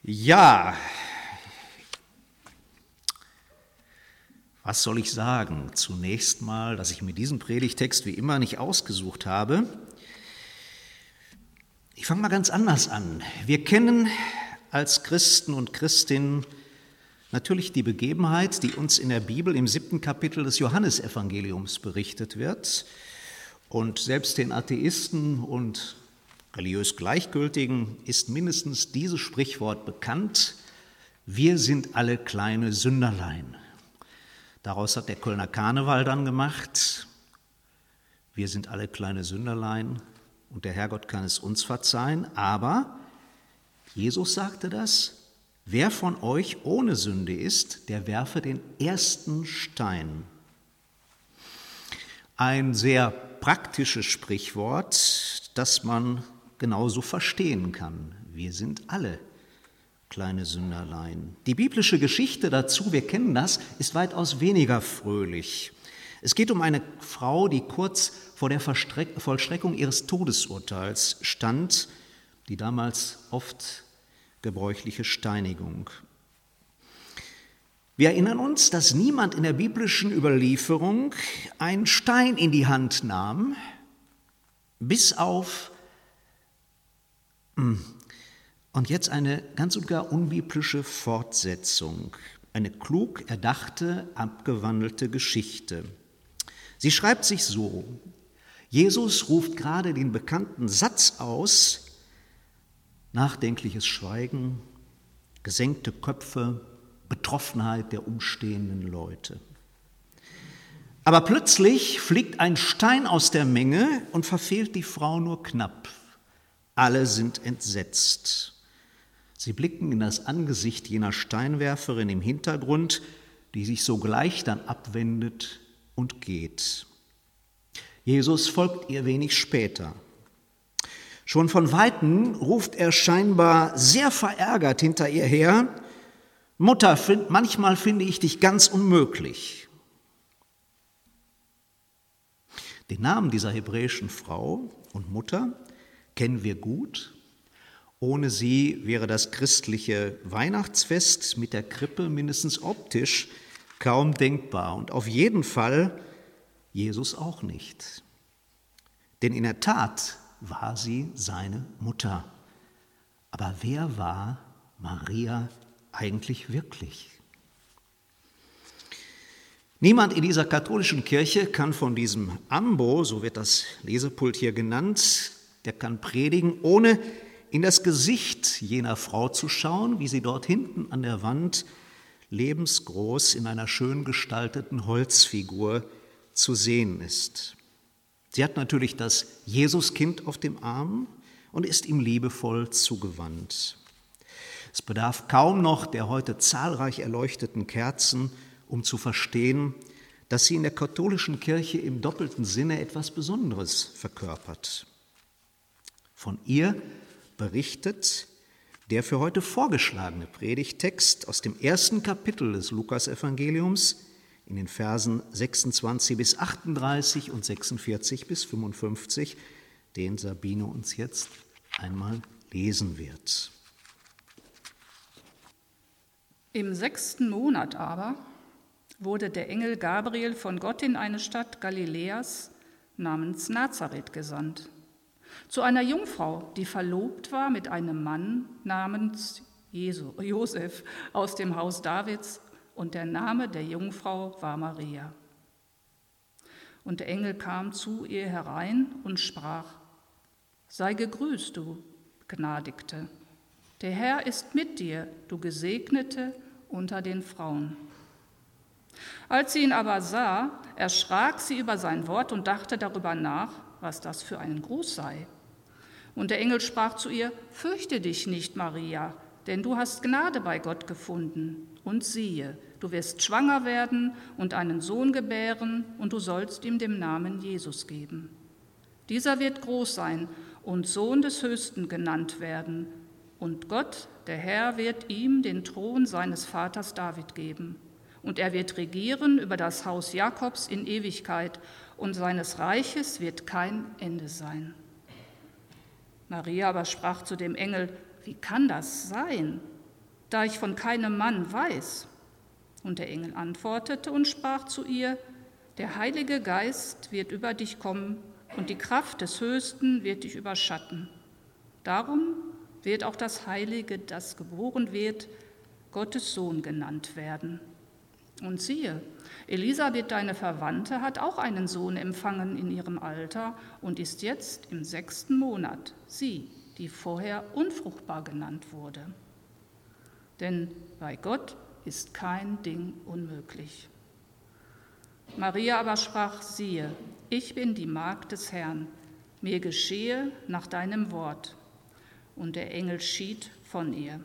Ja, was soll ich sagen? Zunächst mal, dass ich mir diesen Predigtext wie immer nicht ausgesucht habe. Ich fange mal ganz anders an. Wir kennen als Christen und Christinnen natürlich die Begebenheit, die uns in der Bibel im 7. Kapitel des Johannesevangeliums berichtet wird. Und selbst den Atheisten und religiös Gleichgültigen ist mindestens dieses Sprichwort bekannt: Wir sind alle kleine Sünderlein. Daraus hat der Kölner Karneval dann gemacht: Wir sind alle kleine Sünderlein und der Herrgott kann es uns verzeihen. Aber Jesus sagte das: Wer von euch ohne Sünde ist, der werfe den ersten Stein. Ein sehr praktisches Sprichwort, das man genauso verstehen kann. Wir sind alle kleine Sünderlein. Die biblische Geschichte dazu, wir kennen das, ist weitaus weniger fröhlich. Es geht um eine Frau, die kurz vor der Vollstreckung ihres Todesurteils stand, die damals oft gebräuchliche Steinigung. Wir erinnern uns, dass niemand in der biblischen Überlieferung einen Stein in die Hand nahm, bis auf, und jetzt eine ganz und gar unbiblische Fortsetzung, eine klug erdachte, abgewandelte Geschichte. Sie schreibt sich so: Jesus ruft gerade den bekannten Satz aus: Nachdenkliches Schweigen, gesenkte Köpfe, Betroffenheit der umstehenden Leute. Aber plötzlich fliegt ein Stein aus der Menge und verfehlt die Frau nur knapp. Alle sind entsetzt. Sie blicken in das Angesicht jener Steinwerferin im Hintergrund, die sich sogleich dann abwendet und geht. Jesus folgt ihr wenig später. Schon von Weitem ruft er scheinbar sehr verärgert hinter ihr her: Mutter, manchmal finde ich dich ganz unmöglich. Den Namen dieser hebräischen Frau und Mutter kennen wir gut. Ohne sie wäre das christliche Weihnachtsfest mit der Krippe mindestens optisch kaum denkbar. Und auf jeden Fall Jesus auch nicht. Denn in der Tat war sie seine Mutter. Aber wer war Maria eigentlich wirklich? Niemand in dieser katholischen Kirche kann von diesem Ambo, so wird das Lesepult hier genannt, der kann predigen, ohne in das Gesicht jener Frau zu schauen, wie sie dort hinten an der Wand lebensgroß in einer schön gestalteten Holzfigur zu sehen ist. Sie hat natürlich das Jesuskind auf dem Arm und ist ihm liebevoll zugewandt. Es bedarf kaum noch der heute zahlreich erleuchteten Kerzen, um zu verstehen, dass sie in der katholischen Kirche im doppelten Sinne etwas Besonderes verkörpert. Von ihr berichtet der für heute vorgeschlagene Predigttext aus dem 1. Kapitel des Lukasevangeliums in den Versen 26 bis 38 und 46 bis 55, den Sabine uns jetzt einmal lesen wird. Im 6. Monat aber wurde der Engel Gabriel von Gott in eine Stadt Galiläas namens Nazareth gesandt, zu einer Jungfrau, die verlobt war mit einem Mann namens Josef aus dem Haus Davids, und der Name der Jungfrau war Maria. Und der Engel kam zu ihr herein und sprach: Sei gegrüßt, du Begnadigte, der Herr ist mit dir, du Gesegnete unter den Frauen. Als sie ihn aber sah, erschrak sie über sein Wort und dachte darüber nach, was das für ein Gruß sei. Und der Engel sprach zu ihr: Fürchte dich nicht, Maria, denn du hast Gnade bei Gott gefunden. Und siehe, du wirst schwanger werden und einen Sohn gebären, und du sollst ihm den Namen Jesus geben. Dieser wird groß sein und Sohn des Höchsten genannt werden. Und Gott, der Herr, wird ihm den Thron seines Vaters David geben. Und er wird regieren über das Haus Jakobs in Ewigkeit, und seines Reiches wird kein Ende sein. Maria aber sprach zu dem Engel: Wie kann das sein? da ich von keinem Mann weiß. Und der Engel antwortete und sprach zu ihr, der Heilige Geist wird über dich kommen und die Kraft des Höchsten wird dich überschatten. Darum wird auch das Heilige, das geboren wird, Gottes Sohn genannt werden. Und siehe, Elisabeth, deine Verwandte, hat auch einen Sohn empfangen in ihrem Alter und ist jetzt im 6. Monat, sie, die vorher unfruchtbar genannt wurde. Denn bei Gott ist kein Ding unmöglich. Maria aber sprach, siehe, ich bin die Magd des Herrn, mir geschehe nach deinem Wort. Und der Engel schied von ihr.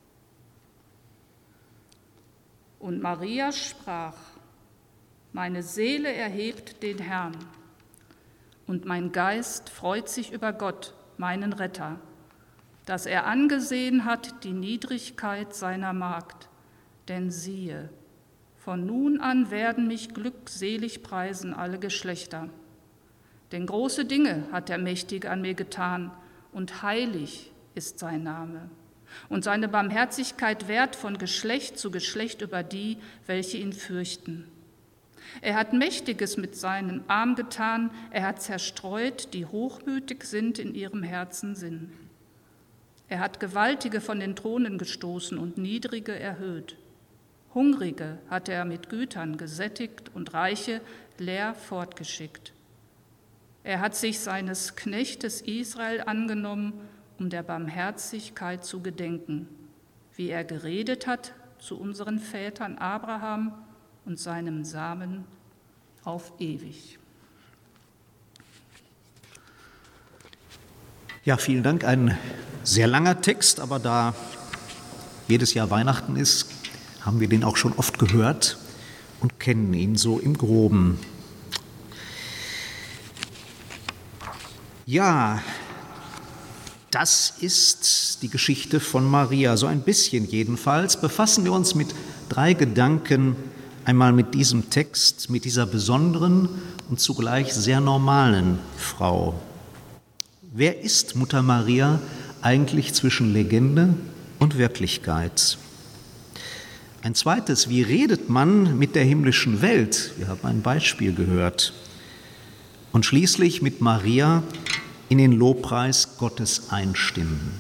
Und Maria sprach, meine Seele erhebt den Herrn, und mein Geist freut sich über Gott, meinen Retter, dass er angesehen hat die Niedrigkeit seiner Magd. Denn siehe, von nun an werden mich glückselig preisen alle Geschlechter. Denn große Dinge hat der Mächtige an mir getan, und heilig ist sein Name. Und seine Barmherzigkeit währt von Geschlecht zu Geschlecht über die, welche ihn fürchten. Er hat Mächtiges mit seinem Arm getan, er hat zerstreut, die hochmütig sind in ihrem Herzen Sinn. Er hat Gewaltige von den Thronen gestoßen und Niedrige erhöht. Hungrige hat er mit Gütern gesättigt und Reiche leer fortgeschickt. Er hat sich seines Knechtes Israel angenommen, um der Barmherzigkeit zu gedenken, wie er geredet hat zu unseren Vätern Abraham und seinem Samen auf ewig. Ja, vielen Dank. Ein sehr langer Text, aber da jedes Jahr Weihnachten ist, haben wir den auch schon oft gehört und kennen ihn so im Groben. Ja, das ist die Geschichte von Maria, so ein bisschen jedenfalls. Befassen wir uns mit 3 Gedanken, einmal mit diesem Text, mit dieser besonderen und zugleich sehr normalen Frau. Wer ist Mutter Maria eigentlich zwischen Legende und Wirklichkeit? Ein zweites, wie redet man mit der himmlischen Welt? Wir haben ein Beispiel gehört. Und schließlich mit Maria in den Lobpreis Gottes einstimmen.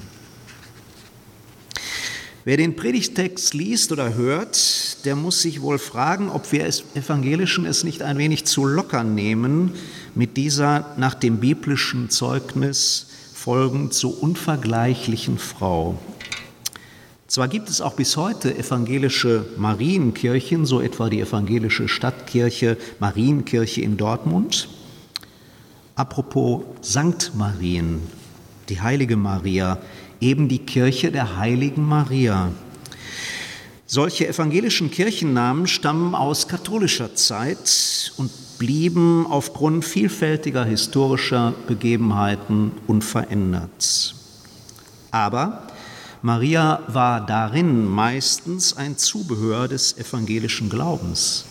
Wer den Predigtext liest oder hört, der muss sich wohl fragen, ob wir Evangelischen es nicht ein wenig zu locker nehmen mit dieser nach dem biblischen Zeugnis folgend so unvergleichlichen Frau. Zwar gibt es auch bis heute evangelische Marienkirchen, so etwa die evangelische Stadtkirche Marienkirche in Dortmund. Apropos Sankt Marien, die heilige Maria, eben die Kirche der heiligen Maria. Solche evangelischen Kirchennamen stammen aus katholischer Zeit und blieben aufgrund vielfältiger historischer Begebenheiten unverändert. Aber Maria war darin meistens ein Zubehör des evangelischen Glaubens.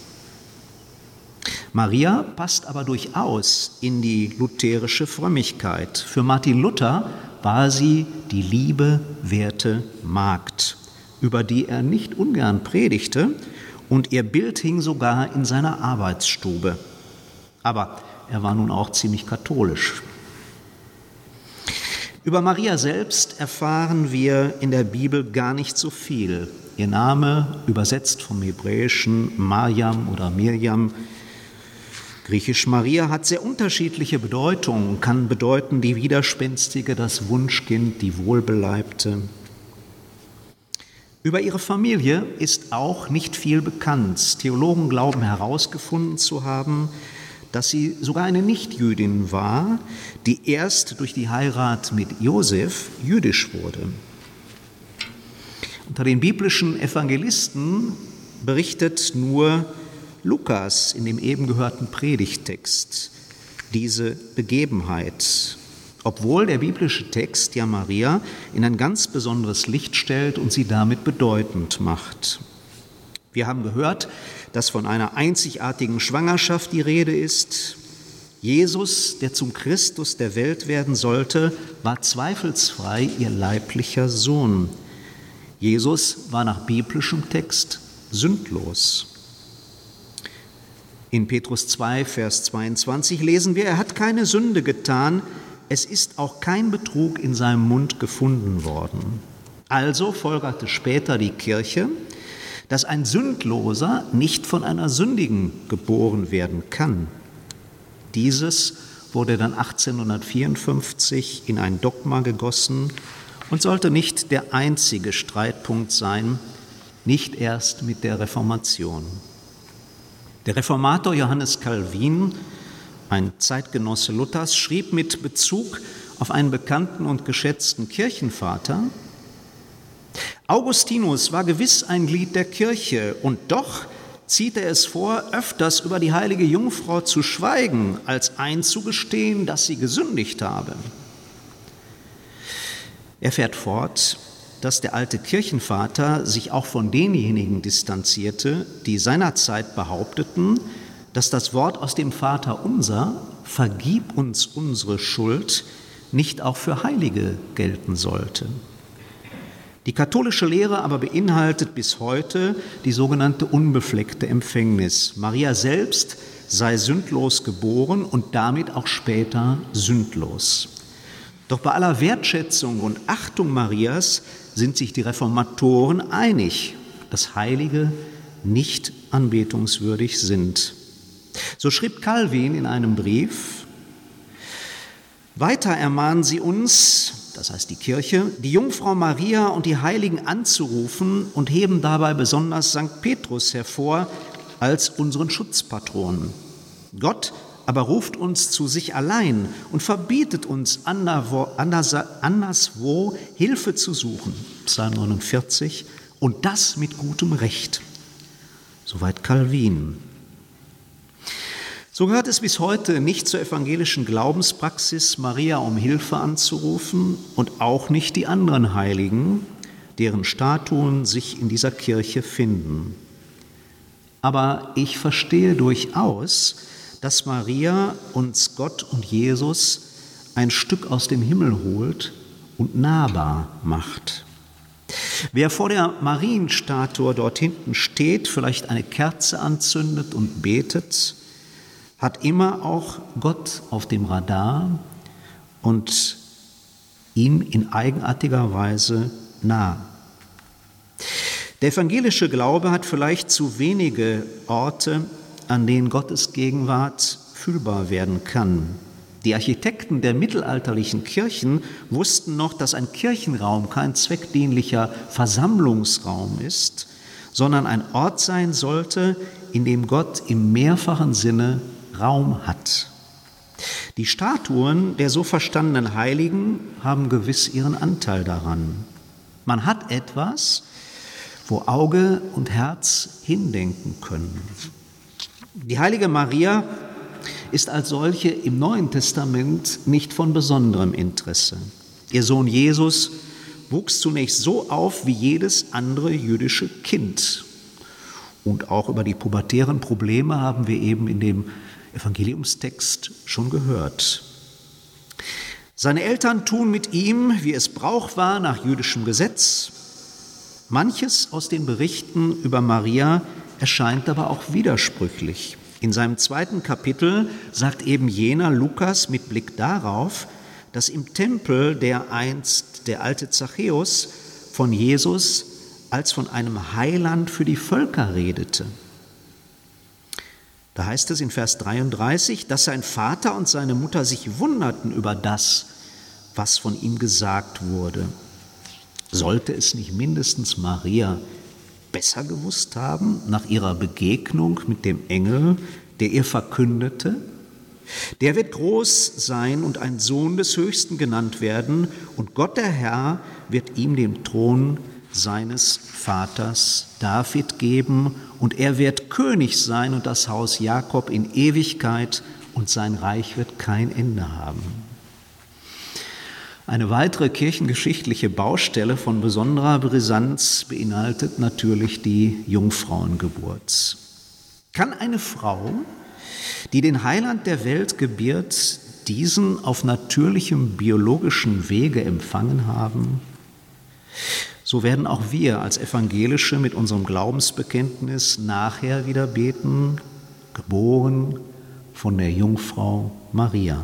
Maria passt aber durchaus in die lutherische Frömmigkeit. Für Martin Luther war sie die liebewerte Magd, über die er nicht ungern predigte, und ihr Bild hing sogar in seiner Arbeitsstube. Aber er war nun auch ziemlich katholisch. Über Maria selbst erfahren wir in der Bibel gar nicht so viel. Ihr Name, übersetzt vom Hebräischen Mariam oder Mirjam, griechisch Maria, hat sehr unterschiedliche Bedeutungen, kann bedeuten die Widerspenstige, das Wunschkind, die Wohlbeleibte. Über ihre Familie ist auch nicht viel bekannt. Theologen glauben herausgefunden zu haben, dass sie sogar eine Nichtjüdin war, die erst durch die Heirat mit Josef jüdisch wurde. Unter den biblischen Evangelisten berichtet nur Lukas in dem eben gehörten Predigttext diese Begebenheit, obwohl der biblische Text ja Maria in ein ganz besonderes Licht stellt und sie damit bedeutend macht. Wir haben gehört, dass von einer einzigartigen Schwangerschaft die Rede ist. Jesus, der zum Christus der Welt werden sollte, war zweifelsfrei ihr leiblicher Sohn. Jesus war nach biblischem Text sündlos. In Petrus 2, Vers 22 lesen wir, er hat keine Sünde getan, es ist auch kein Betrug in seinem Mund gefunden worden. Also folgerte später die Kirche, dass ein Sündloser nicht von einer Sündigen geboren werden kann. Dieses wurde dann 1854 in ein Dogma gegossen und sollte nicht der einzige Streitpunkt sein, nicht erst mit der Reformation. Der Reformator Johannes Calvin, ein Zeitgenosse Luthers, schrieb mit Bezug auf einen bekannten und geschätzten Kirchenvater: Augustinus war gewiss ein Glied der Kirche, und doch zieht er es vor, öfters über die heilige Jungfrau zu schweigen, als einzugestehen, dass sie gesündigt habe. Er fährt fort, dass der alte Kirchenvater sich auch von denjenigen distanzierte, die seinerzeit behaupteten, dass das Wort aus dem Vaterunser, vergib uns unsere Schuld, nicht auch für Heilige gelten sollte. Die katholische Lehre aber beinhaltet bis heute die sogenannte unbefleckte Empfängnis. Maria selbst sei sündlos geboren und damit auch später sündlos. Doch bei aller Wertschätzung und Achtung Marias sind sich die Reformatoren einig, dass Heilige nicht anbetungswürdig sind. So schrieb Calvin in einem Brief: Weiter ermahnen sie uns, das heißt die Kirche, die Jungfrau Maria und die Heiligen anzurufen und heben dabei besonders St. Petrus hervor als unseren Schutzpatron. Gott aber ruft uns zu sich allein und verbietet uns anderswo Hilfe zu suchen. Psalm 49, und das mit gutem Recht. Soweit Calvin. So gehört es bis heute nicht zur evangelischen Glaubenspraxis, Maria um Hilfe anzurufen, und auch nicht die anderen Heiligen, deren Statuen sich in dieser Kirche finden. Aber ich verstehe durchaus, dass Maria uns Gott und Jesus ein Stück aus dem Himmel holt und nahbar macht. Wer vor der Marienstatue dort hinten steht, vielleicht eine Kerze anzündet und betet, hat immer auch Gott auf dem Radar und ihm in eigenartiger Weise nah. Der evangelische Glaube hat vielleicht zu wenige Orte, an denen Gottes Gegenwart fühlbar werden kann. Die Architekten der mittelalterlichen Kirchen wussten noch, dass ein Kirchenraum kein zweckdienlicher Versammlungsraum ist, sondern ein Ort sein sollte, in dem Gott im mehrfachen Sinne Raum hat. Die Statuen der so verstandenen Heiligen haben gewiss ihren Anteil daran. Man hat etwas, wo Auge und Herz hindenken können. Die heilige Maria ist als solche im Neuen Testament nicht von besonderem Interesse. Ihr Sohn Jesus wuchs zunächst so auf wie jedes andere jüdische Kind. Und auch über die pubertären Probleme haben wir eben in dem Evangeliumstext schon gehört. Seine Eltern tun mit ihm, wie es Brauch war, nach jüdischem Gesetz. Manches aus den Berichten über Maria erscheint aber auch widersprüchlich. In seinem 2. Kapitel sagt eben jener Lukas mit Blick darauf, dass im Tempel der alte Zachäus von Jesus als von einem Heiland für die Völker redete. Da heißt es in Vers 33, dass sein Vater und seine Mutter sich wunderten über das, was von ihm gesagt wurde. Sollte es nicht mindestens Maria besser gewusst haben nach ihrer Begegnung mit dem Engel, der ihr verkündete? Der wird groß sein und ein Sohn des Höchsten genannt werden, und Gott der Herr wird ihm den Thron seines Vaters David geben, und er wird König sein und das Haus Jakob in Ewigkeit, und sein Reich wird kein Ende haben. Eine weitere kirchengeschichtliche Baustelle von besonderer Brisanz beinhaltet natürlich die Jungfrauengeburt. Kann eine Frau, die den Heiland der Welt gebiert, diesen auf natürlichem biologischen Wege empfangen haben? so werden auch wir als Evangelische mit unserem Glaubensbekenntnis nachher wieder beten, geboren von der Jungfrau Maria.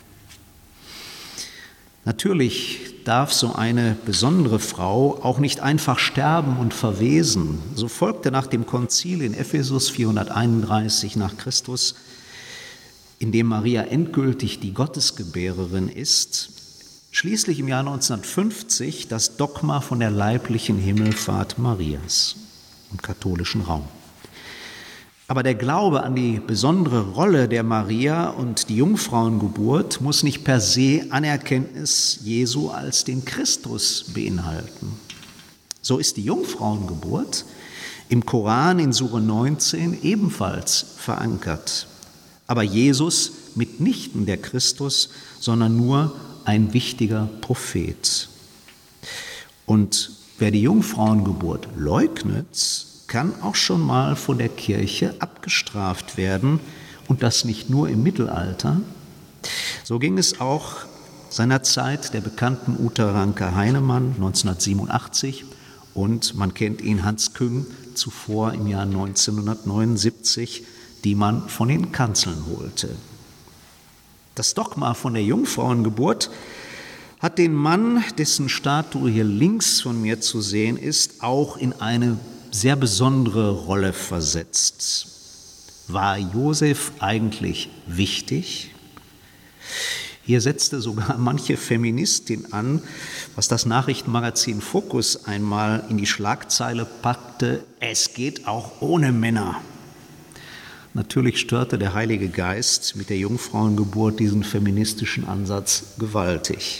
Natürlich darf so eine besondere Frau auch nicht einfach sterben und verwesen. So folgte nach dem Konzil in Ephesus 431 nach Christus, in dem Maria endgültig die Gottesgebärerin ist, schließlich im Jahr 1950 das Dogma von der leiblichen Himmelfahrt Marias im katholischen Raum. Aber der Glaube an die besondere Rolle der Maria und die Jungfrauengeburt muss nicht per se Anerkenntnis Jesu als den Christus beinhalten. So ist die Jungfrauengeburt im Koran in Sure 19 ebenfalls verankert. Aber Jesus mitnichten der Christus, sondern nur ein wichtiger Prophet. Und wer die Jungfrauengeburt leugnet, kann auch schon mal von der Kirche abgestraft werden, und das nicht nur im Mittelalter. So ging es auch seinerzeit der bekannten Uta Ranke-Heinemann 1987 und man kennt ihn, Hans Küng, zuvor im Jahr 1979, die man von den Kanzeln holte. Das Dogma von der Jungfrauengeburt hat den Mann, dessen Statue hier links von mir zu sehen ist, auch in eine sehr besondere Rolle versetzt. War Josef eigentlich wichtig? Hier setzte sogar manche Feministin an, was das Nachrichtenmagazin Focus einmal in die Schlagzeile packte: Es geht auch ohne Männer. Natürlich störte der Heilige Geist mit der Jungfrauengeburt diesen feministischen Ansatz gewaltig.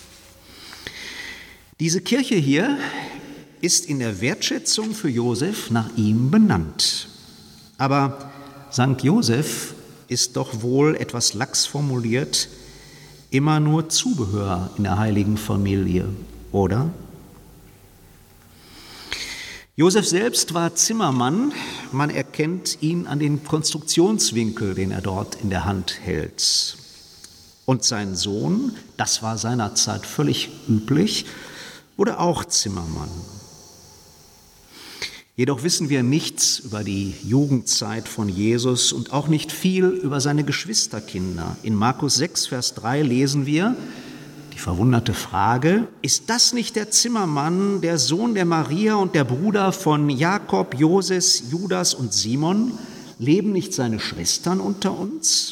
Diese Kirche hier ist in der Wertschätzung für Josef nach ihm benannt. Aber Sankt Josef ist doch wohl, etwas lax formuliert, immer nur Zubehör in der heiligen Familie, oder? Josef selbst war Zimmermann, man erkennt ihn an den Konstruktionswinkel, den er dort in der Hand hält. Und sein Sohn, das war seinerzeit völlig üblich, wurde auch Zimmermann. Jedoch wissen wir nichts über die Jugendzeit von Jesus und auch nicht viel über seine Geschwisterkinder. In Markus 6, Vers 3 lesen wir die verwunderte Frage: Ist das nicht der Zimmermann, der Sohn der Maria und der Bruder von Jakob, Joses, Judas und Simon? Leben nicht seine Schwestern unter uns?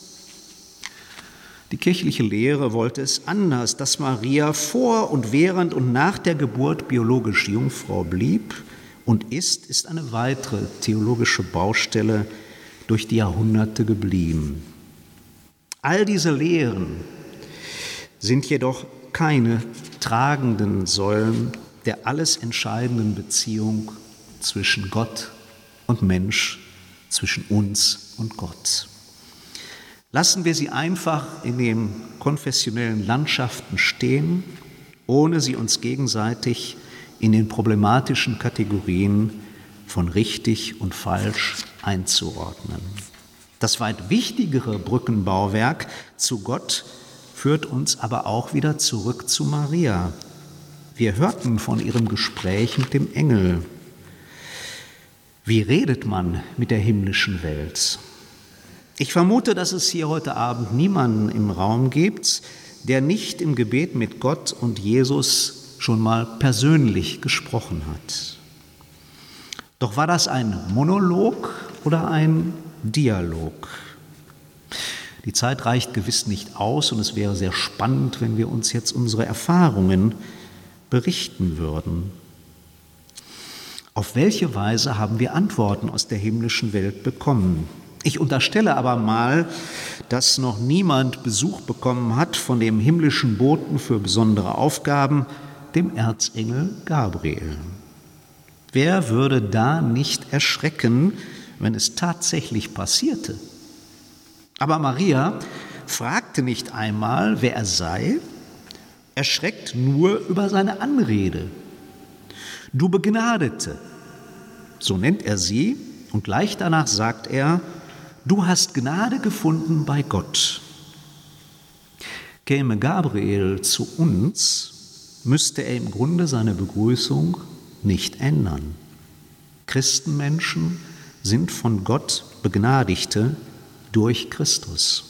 Die kirchliche Lehre wollte es anders, dass Maria vor und während und nach der Geburt biologisch Jungfrau blieb und ist eine weitere theologische Baustelle durch die Jahrhunderte geblieben. All diese Lehren sind jedoch keine tragenden Säulen der alles entscheidenden Beziehung zwischen Gott und Mensch, zwischen uns und Gott. Lassen wir sie einfach in den konfessionellen Landschaften stehen, ohne sie uns gegenseitig in den problematischen Kategorien von richtig und falsch einzuordnen. Das weit wichtigere Brückenbauwerk zu Gott führt uns aber auch wieder zurück zu Maria. Wir hörten von ihrem Gespräch mit dem Engel. Wie redet man mit der himmlischen Welt? Ich vermute, dass es hier heute Abend niemanden im Raum gibt, der nicht im Gebet mit Gott und Jesus schon mal persönlich gesprochen hat. Doch war das ein Monolog oder ein Dialog? Die Zeit reicht gewiss nicht aus und es wäre sehr spannend, wenn wir uns jetzt unsere Erfahrungen berichten würden. Auf welche Weise haben wir Antworten aus der himmlischen Welt bekommen? Ich unterstelle aber mal, dass noch niemand Besuch bekommen hat von dem himmlischen Boten für besondere Aufgaben, dem Erzengel Gabriel. Wer würde da nicht erschrecken, wenn es tatsächlich passierte? Aber Maria fragte nicht einmal, wer er sei, erschreckt nur über seine Anrede. Du Begnadete, so nennt er sie, und gleich danach sagt er: Du hast Gnade gefunden bei Gott. Käme Gabriel zu uns, müsste er im Grunde seine Begrüßung nicht ändern. Christenmenschen sind von Gott Begnadigte durch Christus,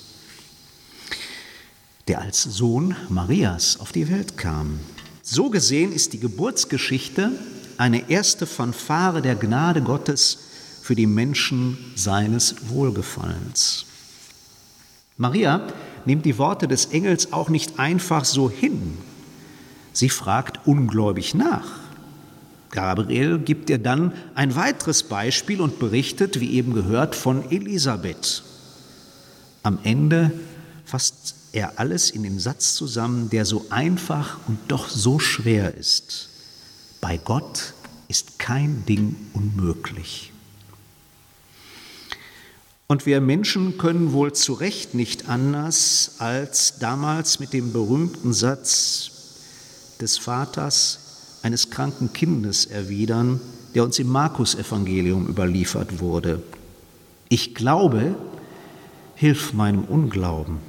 der als Sohn Marias auf die Welt kam. So gesehen ist die Geburtsgeschichte eine erste Fanfare der Gnade Gottes für die Menschen seines Wohlgefallens. Maria nimmt die Worte des Engels auch nicht einfach so hin. Sie fragt ungläubig nach. Gabriel gibt ihr dann ein weiteres Beispiel und berichtet, wie eben gehört, von Elisabeth. Am Ende fasst er alles in dem Satz zusammen, der so einfach und doch so schwer ist. Bei Gott ist kein Ding unmöglich. Und wir Menschen können wohl zu Recht nicht anders als damals mit dem berühmten Satz des Vaters eines kranken Kindes erwidern, der uns im Markus-Evangelium überliefert wurde. Ich glaube, hilf meinem Unglauben.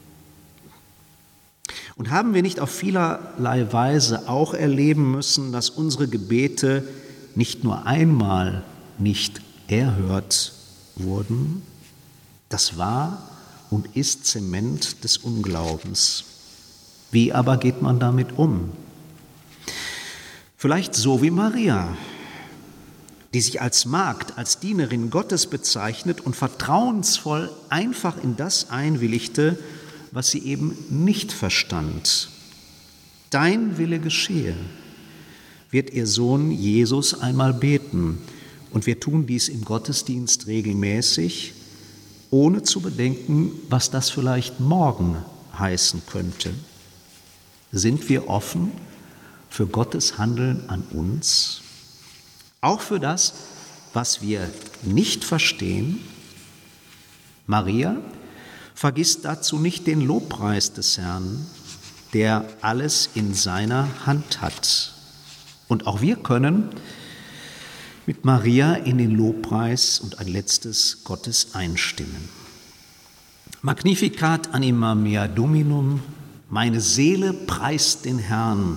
Und haben wir nicht auf vielerlei Weise auch erleben müssen, dass unsere Gebete nicht nur einmal nicht erhört wurden? Das war und ist Zement des Unglaubens. Wie aber geht man damit um? Vielleicht so wie Maria, die sich als Magd, als Dienerin Gottes bezeichnet und vertrauensvoll einfach in das einwilligte, was sie eben nicht verstand. Dein Wille geschehe, wird ihr Sohn Jesus einmal beten. Und wir tun dies im Gottesdienst regelmäßig, ohne zu bedenken, was das vielleicht morgen heißen könnte. Sind wir offen für Gottes Handeln an uns? Auch für das, was wir nicht verstehen? Maria vergisst dazu nicht den Lobpreis des Herrn, der alles in seiner Hand hat. Und auch wir können mit Maria in den Lobpreis und ein letztes Gottes einstimmen. Magnificat anima mea Dominum, meine Seele preist den Herrn.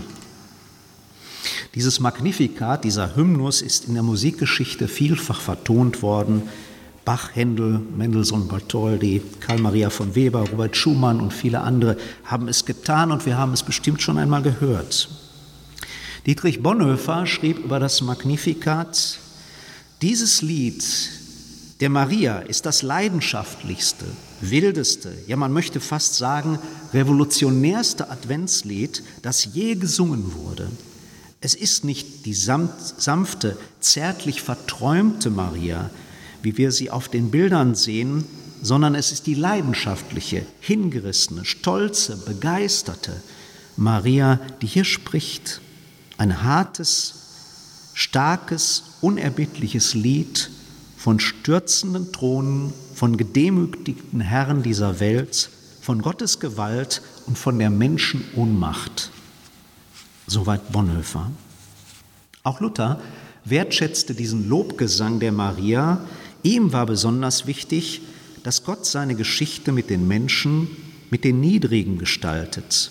Dieses Magnificat, dieser Hymnus ist in der Musikgeschichte vielfach vertont worden. Bach, Händel, Mendelssohn, Bartholdy, Karl Maria von Weber, Robert Schumann und viele andere haben es getan und wir haben es bestimmt schon einmal gehört. Dietrich Bonhoeffer schrieb über das Magnificat: Dieses Lied der Maria ist das leidenschaftlichste, wildeste, ja man möchte fast sagen revolutionärste Adventslied, das je gesungen wurde. Es ist nicht die sanfte, zärtlich verträumte Maria, wie wir sie auf den Bildern sehen, sondern es ist die leidenschaftliche, hingerissene, stolze, begeisterte Maria, die hier spricht. Ein hartes, starkes, unerbittliches Lied von stürzenden Thronen, von gedemütigten Herren dieser Welt, von Gottes Gewalt und von der Menschen Ohnmacht. Soweit Bonhoeffer. Auch Luther wertschätzte diesen Lobgesang der Maria. Ihm war besonders wichtig, dass Gott seine Geschichte mit den Menschen, mit den Niedrigen gestaltet.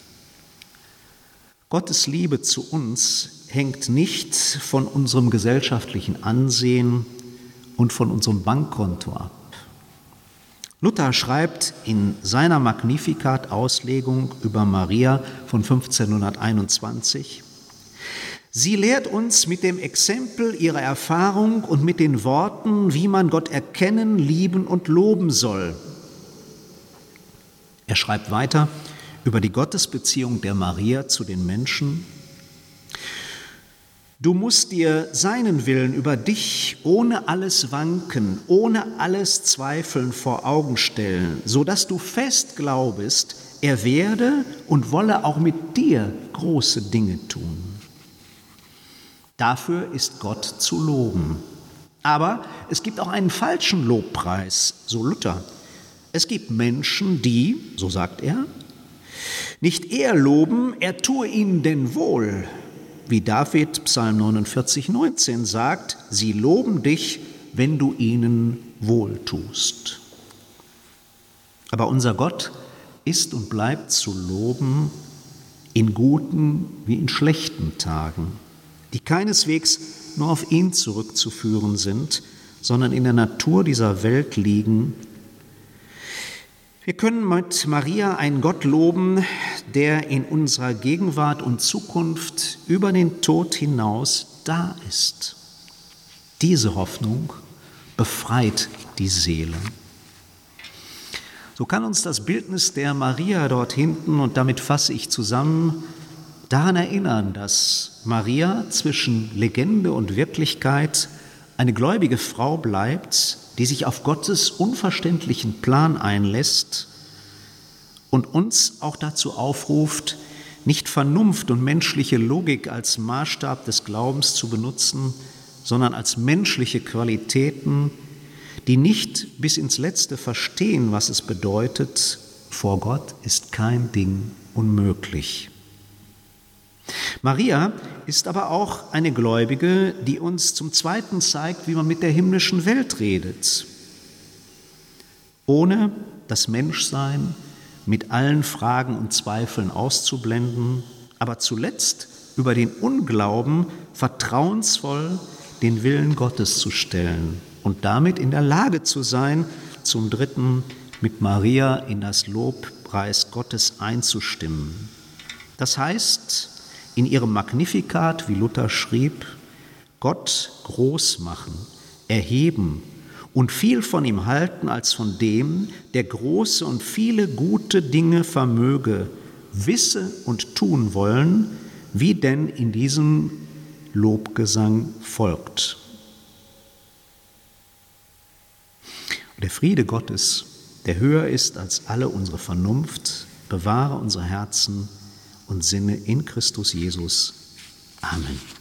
Gottes Liebe zu uns hängt nicht von unserem gesellschaftlichen Ansehen und von unserem Bankkonto ab. Luther schreibt in seiner Magnificat-Auslegung über Maria von 1521: Sie lehrt uns mit dem Exempel ihrer Erfahrung und mit den Worten, wie man Gott erkennen, lieben und loben soll. Er schreibt weiter über die Gottesbeziehung der Maria zu den Menschen: Du musst dir seinen Willen über dich ohne alles Wanken, ohne alles Zweifeln vor Augen stellen, sodass du fest glaubest, er werde und wolle auch mit dir große Dinge tun. Dafür ist Gott zu loben. Aber es gibt auch einen falschen Lobpreis, so Luther. Es gibt Menschen, die, so sagt er, nicht er loben, er tue ihnen denn wohl. Wie David, Psalm 49, 19 sagt, sie loben dich, wenn du ihnen wohl tust. Aber unser Gott ist und bleibt zu loben in guten wie in schlechten Tagen, die keineswegs nur auf ihn zurückzuführen sind, sondern in der Natur dieser Welt liegen. Wir können mit Maria einen Gott loben, der in unserer Gegenwart und Zukunft über den Tod hinaus da ist. Diese Hoffnung befreit die Seele. So kann uns das Bildnis der Maria dort hinten, und damit fasse ich zusammen, daran erinnern, dass Maria zwischen Legende und Wirklichkeit eine gläubige Frau bleibt, die sich auf Gottes unverständlichen Plan einlässt und uns auch dazu aufruft, nicht Vernunft und menschliche Logik als Maßstab des Glaubens zu benutzen, sondern als menschliche Qualitäten, die nicht bis ins Letzte verstehen, was es bedeutet, vor Gott ist kein Ding unmöglich. Maria ist aber auch eine Gläubige, die uns zum Zweiten zeigt, wie man mit der himmlischen Welt redet, ohne das Menschsein mit allen Fragen und Zweifeln auszublenden, aber zuletzt über den Unglauben vertrauensvoll den Willen Gottes zu stellen und damit in der Lage zu sein, zum Dritten mit Maria in das Lobpreis Gottes einzustimmen. Das heißt, in ihrem Magnificat, wie Luther schrieb, Gott groß machen, erheben und viel von ihm halten als von dem, der große und viele gute Dinge vermöge, wisse und tun wollen, wie denn in diesem Lobgesang folgt. Und der Friede Gottes, der höher ist als alle unsere Vernunft, bewahre unsere Herzen und Sinne in Christus Jesus. Amen.